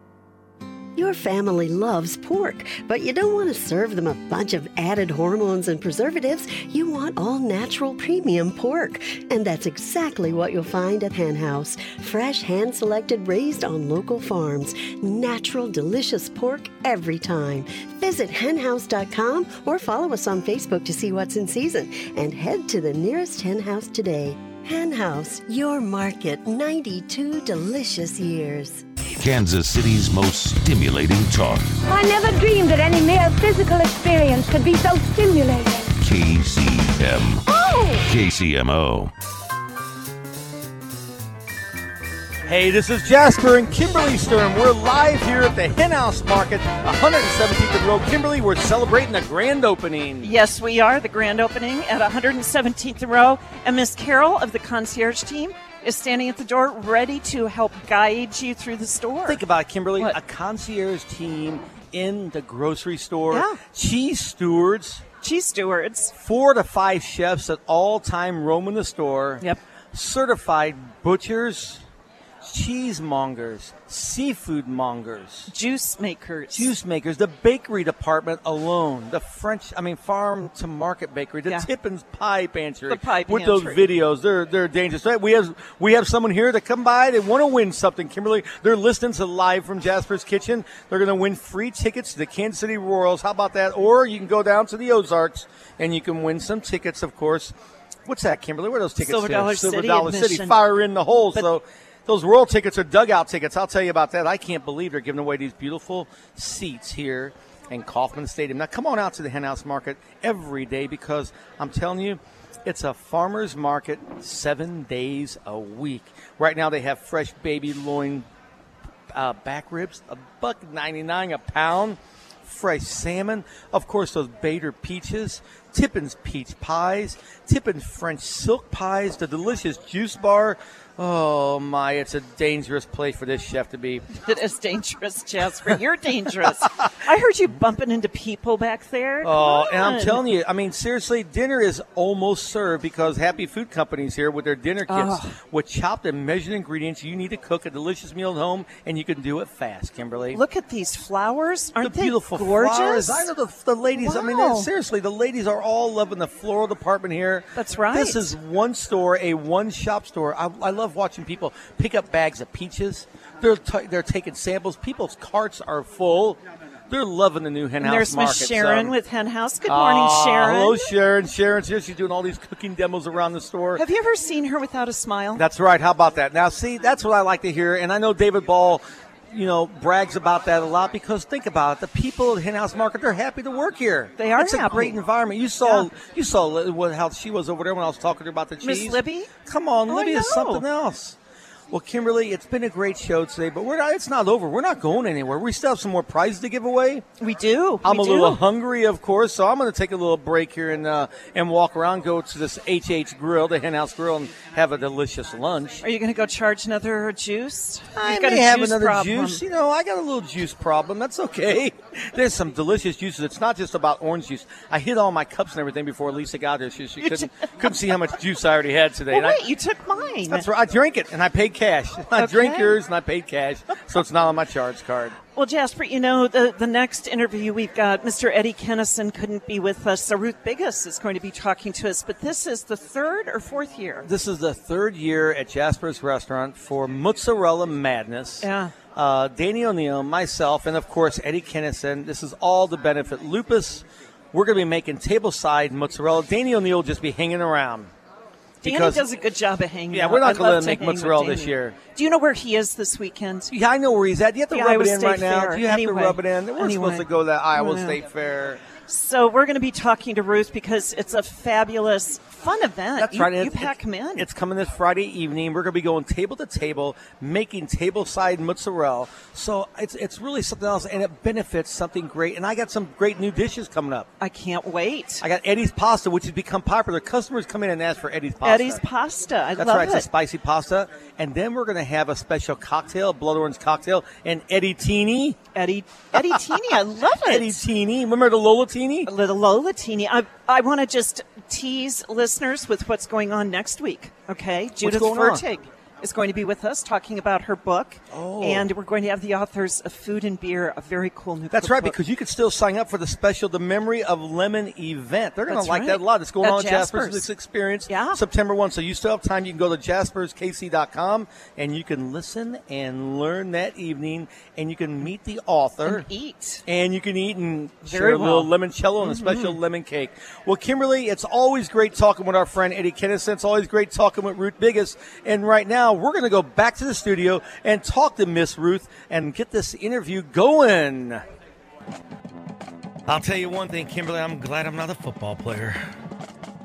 Your family loves pork, but you don't want to serve them a bunch of added hormones and preservatives. You want all-natural premium pork. And that's exactly what you'll find at Hen House. Fresh, hand-selected, raised on local farms. Natural, delicious pork every time. Visit henhouse.com or follow us on Facebook to see what's in season. And head to the nearest Hen House today. Hen House, your market, 92 delicious years. Kansas City's most stimulating talk. I never dreamed that any mere physical experience could be so stimulating. KCM. Oh! KCMO. Hey, this is Jasper and Kimberly Stern. We're live here at the Hen House Market, 117th and Row. Kimberly, we're celebrating the grand opening. Yes, we are. The grand opening at 117th and Row. And Miss Carol of the concierge team is standing at the door ready to help guide you through the store. Think about it, Kimberly. A concierge team in the grocery store. Yeah. Cheese stewards. cheese stewards. 4 to 5 chefs at all time roaming the store. Yep. Certified butchers, cheesemongers, seafood mongers, juice makers, the bakery department alone, the farm to market bakery, the Tippins Pie Pantry, with those videos. They're dangerous. Right? We have someone here that come by. They want to win something. Kimberly, they're listening to Live from Jasper's Kitchen. They're going to win free tickets to the Kansas City Royals. How about that? Or you can go down to the Ozarks and you can win some tickets, of course. What's that, Kimberly? Where are those tickets? Silver Dollar City. Fire in the hole. So those Royal tickets are dugout tickets. I'll tell you about that. I can't believe they're giving away these beautiful seats here in Kauffman Stadium. Now, come on out to the Hen House Market every day because I'm telling you, it's a farmer's market 7 days a week. Right now they have fresh baby loin back ribs, $1.99 a pound. Fresh salmon, of course, those Bader peaches, Tippins peach pies, Tippins French silk pies, the delicious juice bar. Oh, my, it's a dangerous place for this chef to be. It is dangerous, Jasper. You're dangerous. I heard you bumping into people back there. Oh, and I'm telling you, I mean, seriously, dinner is almost served because Happy Food Company's here with their dinner kits with chopped and measured ingredients. You need to cook a delicious meal at home, and you can do it fast, Kimberly. Look at these flowers. Aren't they beautiful gorgeous? Flowers. I know the ladies. Wow. I mean, seriously, the ladies are all loving the floral department here. That's right. This is one store, a one-shop store. I love watching people pick up bags of peaches. They're taking samples. People's carts are full. They're loving the new Hen House There's Market. Miss Sharon with Hen House. Good morning, Sharon. Hello, Sharon. Sharon's here. She's doing all these cooking demos around the store. Have you ever seen her without a smile? That's right. How about that? Now, see, that's what I like to hear. And I know David Ball, brags about that a lot because think about it. The people at Hen House Market, they're happy to work here. They are It's happy. a great environment. You saw how she was over there when I was talking to her about the cheese. Miss Libby? Come on, Oh, Libby I is know. something else. Well, Kimberly, it's been a great show today, but it's not over. We're not going anywhere. We still have some more prizes to give away. We do. I'm a little hungry, of course, so I'm going to take a little break here and walk around, go to this HH Grill, the Hen House Grill, and have a delicious lunch. Are you going to go charge another juice? I You've got may a have juice another problem. juice. I got a little juice problem. That's okay. There's some delicious juices. It's not just about orange juice. I hid all my cups and everything before Lisa got here. She couldn't see how much juice I already had today. Well, wait, you took mine. That's right. I drank it, and I paid cash. I drank yours, and I paid cash, so it's not on my charge card. Well, Jasper, the next interview we've got, Mr. Eddie Kennison couldn't be with us, so Ruth Biggis is going to be talking to us. But this is the third or fourth year? This is the third year at Jasper's Restaurant for Mozzarella Madness. Yeah. Danny O'Neill, myself, and, of course, Eddie Kennison. This is all to benefit lupus. We're going to be making tableside mozzarella. Danny O'Neill will just be hanging around. Danny does a good job of hanging Yeah, out. we're not going to I'd let him love make to hang mozzarella with this Danny. year. Do you know where he is this weekend? Yeah, I know where he's at. Do you have to The rub Iowa it in State right now? Fair. Do you have Anyway. to rub it in? We're supposed to go to that Iowa Yeah. State Fair. So we're going to be talking to Ruth because it's a fabulous, fun event. That's right. You pack them in. It's coming this Friday evening. We're going to be going table to table, making tableside mozzarella. So it's really something else, and it benefits something great. And I got some great new dishes coming up. I can't wait. I got Eddie's Pasta, which has become popular. Customers come in and ask for Eddie's Pasta. Eddie's Pasta. I That's love right. it. It's a spicy pasta. And then we're going to have a special cocktail, a blood orange cocktail, and Eddie Teeny. Eddie Teeny. I love it. Eddie Teeny. Remember the Lola Teeny? The Lola Teeny. I want to just tease listeners with what's going on next week. Okay, Judith going on? Fertig is going to be with us talking about her book, and we're going to have the authors of Food and Beer, a very cool new That's right, cookbook. because you can still sign up for the special The Memory of Lemon event. They're going to That's like right. that a lot. It's going At on at Jasper's Jasper's. this experience, Yeah. September 1. So you still have time. You can go to jasperskc.com, and you can listen and learn that evening, and you can meet the author. And eat. And you can eat and Very share a little well. limoncello and a special lemon cake. Well, Kimberly, it's always great talking with our friend Eddie Kennison. It's always great talking with Ruth Biggis. And right now, we're going to go back to the studio and talk to Miss Ruth and get this interview going. I'll tell you one thing, Kimberly, I'm glad I'm not a football player.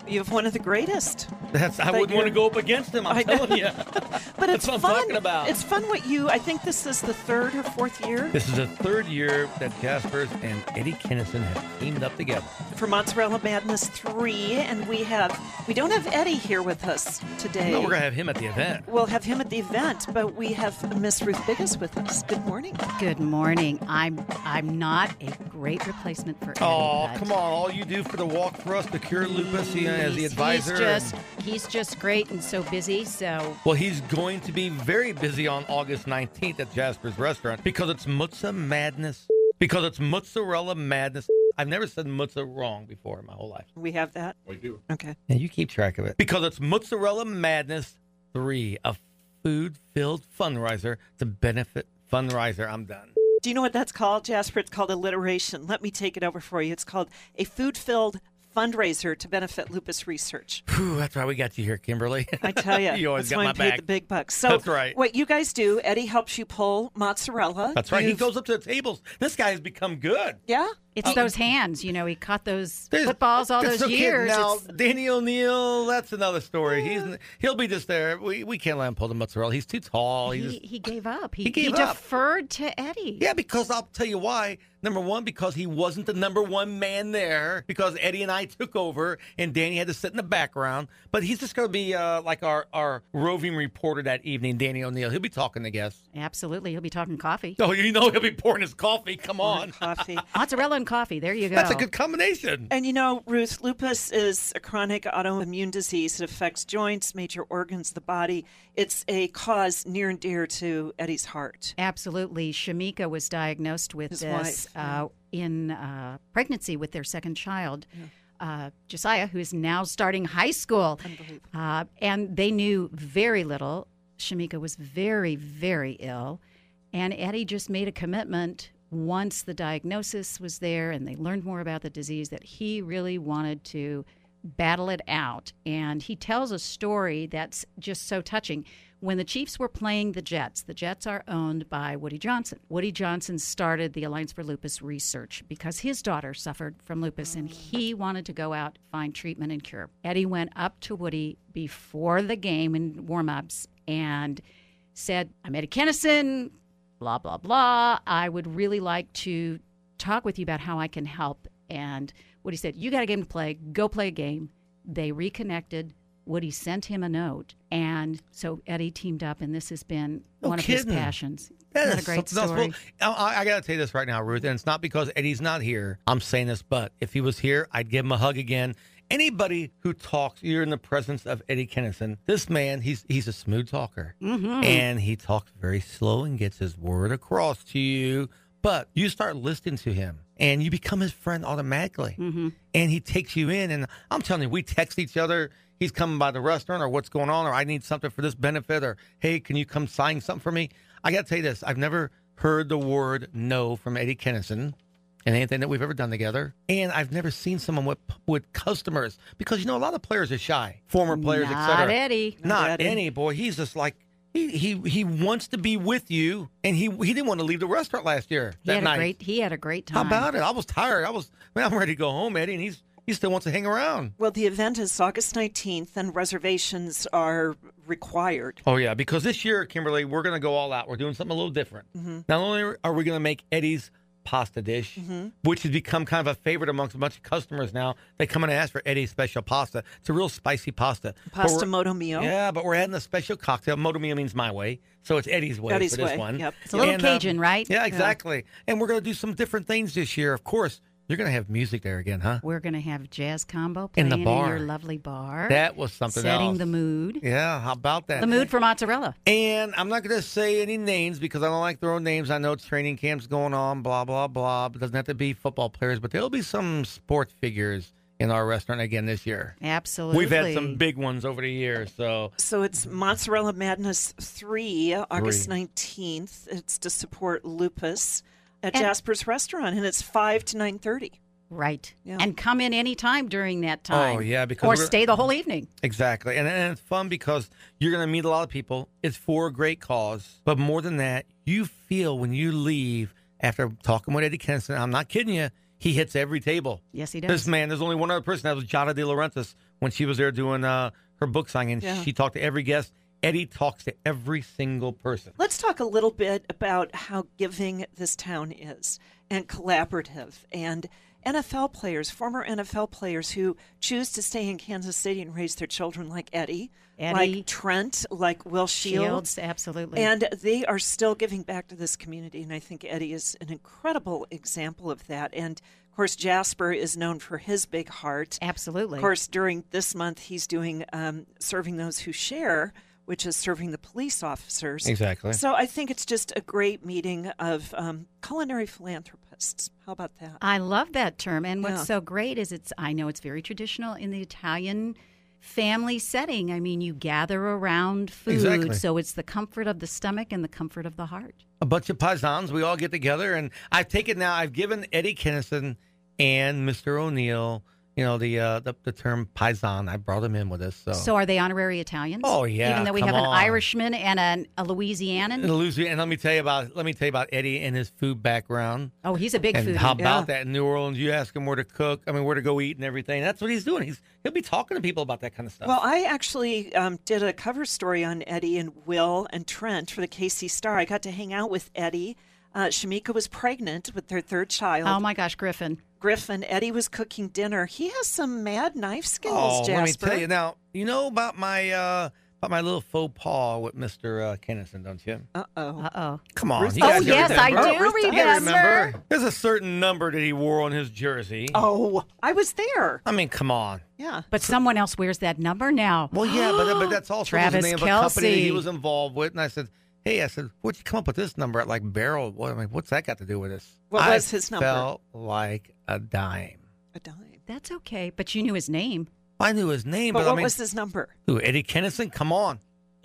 You have one of the greatest. I wouldn't want to go up against him, I'm telling you. But it's That's fun. what I'm talking about. It's fun I think this is the third or fourth year. This is the third year that Jaspers and Eddie Kinnison have teamed up together. For Mozzarella Madness 3, and we don't have Eddie here with us today. No, we're going to have him at the event. We'll have him at the event, but we have Miss Ruth Biggis with us. Good morning. Good morning. I'm not a great replacement for Eddie. Oh, come on. All you do for the walk for us to cure lupus as the advisor. He's just great and so busy, so... Well, he's going to be very busy on August 19th at Jasper's Restaurant because it's Mozzarella Madness. Because it's Mozzarella Madness. I've never said Mozza wrong before in my whole life. We have that? We do. Okay. And you keep track of it. Because it's Mozzarella Madness 3, a food-filled fundraiser to benefit fundraiser. I'm done. Do you know what that's called, Jasper? It's called alliteration. Let me take it over for you. It's called a food-filled fundraiser to benefit lupus research. Whew, that's why we got you here, Kimberly. I tell you. You always that's got why my I'm paid back. the big bucks. So that's right. What you guys do, Eddie helps you pull mozzarella. That's right. He goes up to the tables. This guy has become good. Yeah? It's those hands. You know, he caught those footballs all those years. Now, Danny O'Neill, that's another story. He'll be just there. We can't let him pull the mozzarella. He's too tall. He gave up. He gave up. Deferred to Eddie. Yeah, because I'll tell you why. Number one, because he wasn't the number one man there, because Eddie and I took over, and Danny had to sit in the background. But he's just going to be like our roving reporter that evening, Danny O'Neill. He'll be talking to guests. Absolutely. He'll be talking coffee. Oh, you know he'll be pouring his coffee. Come on. Coffee. Mozzarella and coffee. There you go. That's a good combination. And you know, Ruth, lupus is a chronic autoimmune disease. It affects joints, major organs of the body. It's a cause near and dear to Eddie's heart. Absolutely. Shamika was diagnosed with His this wife, in pregnancy with their second child. Josiah, who is now starting high school. And they knew very little. Shamika was very, very ill. And Eddie just made a commitment once the diagnosis was there and they learned more about the disease that he really wanted to battle it out. And he tells a story that's just so touching. When the Chiefs were playing the Jets are owned by Woody Johnson. Woody Johnson started the Alliance for Lupus Research because his daughter suffered from lupus and he wanted to go out, find treatment and cure. Eddie went up to Woody before the game in warm-ups and said, I'm Eddie Kinnison, blah, blah, blah. I would really like to talk with you about how I can help. And Woody said, you got a game to play. Go play a game. They reconnected. Woody sent him a note. And so Eddie teamed up, and this has been one of his passions. What a great story. I got to tell you this right now, Ruth, and it's not because Eddie's not here. I'm saying this, but if he was here, I'd give him a hug again. Anybody who talks, you're in the presence of Eddie Kinnison. This man, he's a smooth talker. Mm-hmm. And he talks very slow and gets his word across to you. But you start listening to him, and you become his friend automatically. Mm-hmm. And he takes you in, and I'm telling you, we text each other. He's coming by the restaurant, or what's going on, or I need something for this benefit, or, hey, can you come sign something for me? I got to tell you this. I've never heard the word no from Eddie Kinnison in anything that we've ever done together. And I've never seen someone with customers, because, you know, a lot of players are shy, former players, et cetera. Not Eddie. Not Eddie, boy. He's just like, he wants to be with you, and he didn't want to leave the restaurant last year that night. He had a great time. How about it? I was tired. I'm ready to go home, Eddie, and he still wants to hang around. Well, the event is August 19th, and reservations are required. Oh, yeah, because this year, Kimberly, we're going to go all out. We're doing something a little different. Mm-hmm. Not only are we going to make Eddie's pasta dish, which has become kind of a favorite amongst a bunch of customers now. They come in and ask for Eddie's special pasta. It's a real spicy pasta. Pasta Moto Mio. Yeah, but we're adding a special cocktail. Moto Mio means my way, so it's Eddie's way Eddie's for this way. one. Yep. It's a little Cajun, right? Yeah, exactly. Yeah. And we're going to do some different things this year. Of course, you're going to have music there again, huh? We're going to have jazz combo in playing the bar. in your lovely bar. That was something Setting else. the mood. Yeah, how about that? The mood for mozzarella. And I'm not going to say any names because I don't like throwing names. I know it's training camps going on, blah, blah, blah. It doesn't have to be football players, but there'll be some sports figures in our restaurant again this year. Absolutely. We've had some big ones over the years. So it's Mozzarella Madness 3, August 19th. It's to support lupus at Jasper's Restaurant, and it's 5 to 9:30. Right. Yeah. And come in any time during that time. Oh, yeah. Because or stay the whole evening. Exactly. And it's fun because you're going to meet a lot of people. It's for a great cause. But more than that, you feel when you leave after talking with Eddie Kinnison, I'm not kidding you, he hits every table. Yes, he does. This man, there's only one other person. That was Jada De Laurentiis when she was there doing her book signing. Yeah. She talked to every guest. Eddie talks to every single person. Let's talk a little bit about how giving this town is and collaborative, and NFL players, former NFL players who choose to stay in Kansas City and raise their children, like Eddie, like Trent, like Will Shields. Absolutely. And they are still giving back to this community, and I think Eddie is an incredible example of that. And, of course, Jasper is known for his big heart. Absolutely. Of course, during this month, he's doing Serving Those Who Share, which is serving the police officers. Exactly. So I think it's just a great meeting of culinary philanthropists. How about that? I love that term. And Yeah. what's so great is I know it's very traditional in the Italian family setting. I mean, you gather around food. Exactly. So it's the comfort of the stomach and the comfort of the heart. A bunch of paisans. We all get together, and I've taken now. I've given Eddie Kinnison and Mr. O'Neill, the term paisan. I brought him in with us. So are they honorary Italians? Oh, yeah, Even though we come have an on. Irishman and a Louisianan. And let me tell you about Eddie and his food background. Oh, he's a big and foodie. how about that in New Orleans? You ask him where to cook. I mean, where to go eat and everything. That's what he's doing. He'll be talking to people about that kind of stuff. Well, I actually did a cover story on Eddie and Will and Trent for the KC Star. I got to hang out with Eddie. Shamika was pregnant with their third child. Oh, my gosh, Griffin. Eddie was cooking dinner. He has some mad knife skills, Oh, Jasper. let me tell you now. You know about my little faux pas with Mr. Kinnison, don't you? Uh-oh. Come on. Rooster- you guys yes, I remember. do You remember. There's a certain number that he wore on his jersey. Oh, I was there. I mean, come on. Yeah. But someone else wears that number now. Well, yeah, but that's also Travis the name of a company Kelce. he was involved with. And I said, what'd you come up with this number at like Barrel? What's that got to do with this? What was his number? Felt like a dime. A dime. That's okay, but you knew his name. I knew his name, But but what I mean, was his number? who, Eddie Kinnison? Come on.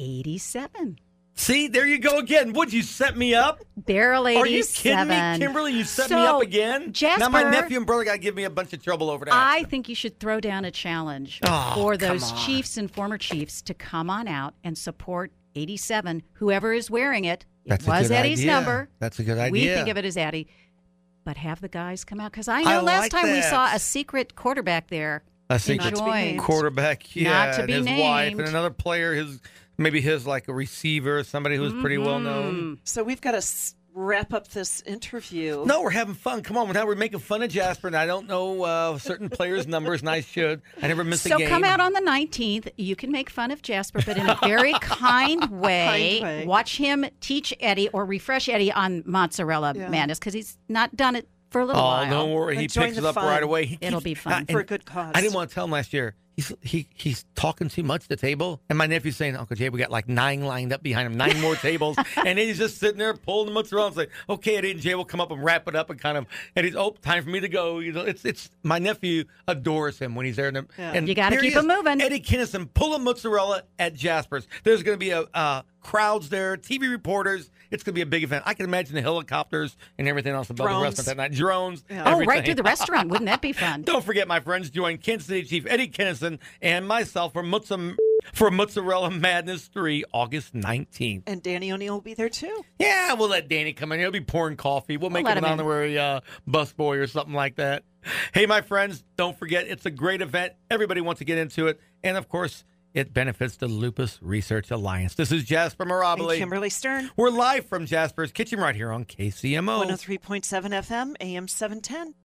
87. See, there you go again. Would you set me up? Barrel 87. Are you kidding me, Kimberly? You set me up again? Jasper, now my nephew and brother got to give me a bunch of trouble over that. I think you should throw down a challenge Oh, for those come on. chiefs and former chiefs to come on out and support 87, whoever is wearing it. That's It a was good Eddie's idea. number. That's a good idea. We think of it as Eddie. But have the guys come out. Because I know I last like time we that. saw a secret quarterback there. A secret joined. quarterback, yeah, Not to be and his wife, named. and another player, maybe his like a receiver, somebody who's pretty well known. So we've got to wrap up this interview. No, we're having fun. Come on, now we're making fun of Jasper, and I don't know certain players' numbers, and I should. I never miss a So game. come out on the 19th. You can make fun of Jasper, but in a very kind way. Kind way. Watch him teach Eddie or refresh Eddie on mozzarella madness because he's not done it for a little while. Oh, don't worry. He Enjoy picks the it up fun. right away. It'll be fun. For a good cause. I didn't want to tell him last year. He's talking too much at the table. And my nephew's saying, Uncle Jay, we got like 9 lined up behind him, 9 more tables. And he's just sitting there pulling the mozzarella and saying, okay, Eddie and Jay will come up and wrap it up and and he's, time for me to go. You know, it's my nephew adores him when he's there. And You gotta here he keep him is, moving. Eddie Kinnison, pull a mozzarella at Jasper's. There's going to be crowds there, TV reporters. It's going to be a big event. I can imagine the helicopters and everything else above the Drones. restaurant that night. Drones. Oh, everything. right through the restaurant. Wouldn't that be fun? Don't forget, my friends, join Kansas City Chief Eddie Kinnison and myself for Mozzarella Madness 3, August 19th. And Danny O'Neill will be there too. Yeah, we'll let Danny come in. He'll be pouring coffee. We'll make let him him an honorary busboy or something like that. Hey, my friends, don't forget, it's a great event. Everybody wants to get into it. And, of course, it benefits the Lupus Research Alliance. This is Jasper Mirabile. And Kimberly Stern. We're live from Jasper's Kitchen right here on KCMO. 103.7 FM, AM 710.